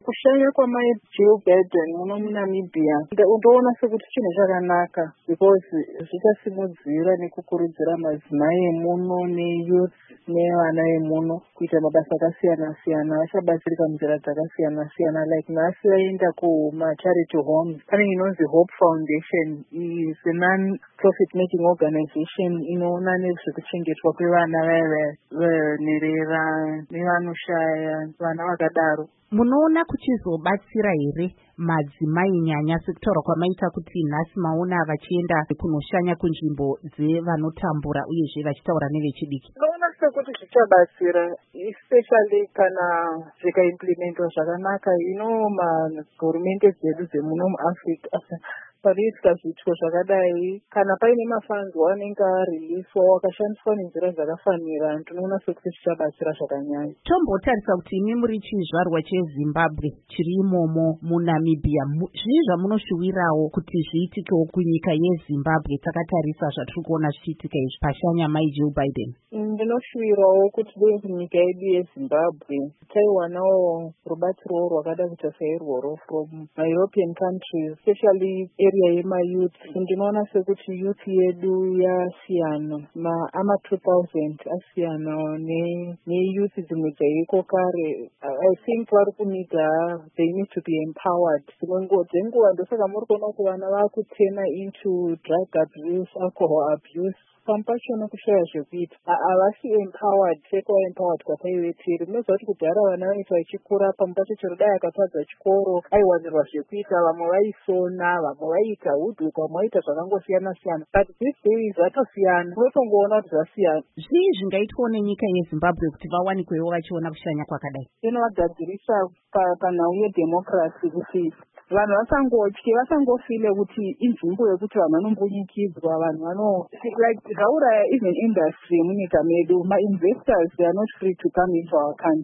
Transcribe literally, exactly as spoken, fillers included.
Kushanya kwamai Joe Biden muno muNamibia ndoona sekuti chinhu chakanaka because zvichasimudzira nekukurudzira madzimai emuno neyouth nevana vemuno kuita mabasa akasiyana siyana. Vachabatsirika munzira dzakasiyana siyana. Like nhasi vaenda kumacharity homes. Pane inonzi Hope Foundation is a non-profit making organization inoona nezvekuchengetwa kwevana vanerera nevanoshaya vana vakadaro. Munoona kuchizobatsira here madzimai nyanya sekutaura kwamaita kuti nhasi maona vachienda kunoshanya kunzvimbo dzevanotambura uyezve vachitaura nevechidiki? Unoona sekuti zvichabatsira especially kana zvikaimplementwa zvakanaka. ino mahurumende dzedu dzemuno muAfrica panoitwa zvityo zvakadai, kana paine mafanzwa anenge ariliswa wakashandiswa nenzira dzakafanira, tinoona sekuti zvichabatsira zvakanyanya. Tombotarisa kuti imi muri chizvarwa cheZimbabwe chiri imomo muNamibia, zvii zvamunoshuwirawo kuti zviitikewo kunyika yeZimbabwe takatarisa zvatiri kuona zvichiitika izvi pashanya mai Joe Biden? Ndinoshuwirawo kuti dei nyika yedu yeZimbabwe taiwanawo rubatsiro rwakada kuita sairworo from ma-European countries, especially area yemayouth. Ndinoona sekuti youth yedu yasiyana, ama two thousand asiyana neyouth dzimwe dzaiko kare. I think vari kunida, they need to be empowered. Dzenguva ndosaka muri kuona kuti vana vakutena into drug abuse, alcohol abuse, pampachona kushaya zvekuita. Havasi empowered sekuva empowered kwataive tiri. Munoziva kuti kudhara vana vaiti vachikura pamwe pacho chero dai akatadza chikoro aiwanirwa zvekuita, vamwe vaisona, vamwe vaiita hudhuku, vamwe vaiita zvakangosiyana siyana. But these days zvatosiyana, unotongoona kuti zvasiyana. Zvii zvingaitwawo nenyika yeZimbabwe kuti vawanikwewo vachiona kushanya kwakadai? Inovagadzirisa panhau yedhemokirasi kuti vanhu vasangotye, vasangofile kuti inzvimbo yekuti vanhu vanombunyikidzwa, vanhu vano like zvauraya even industry munyika medu. Ma-investors, they are not free to come into our country.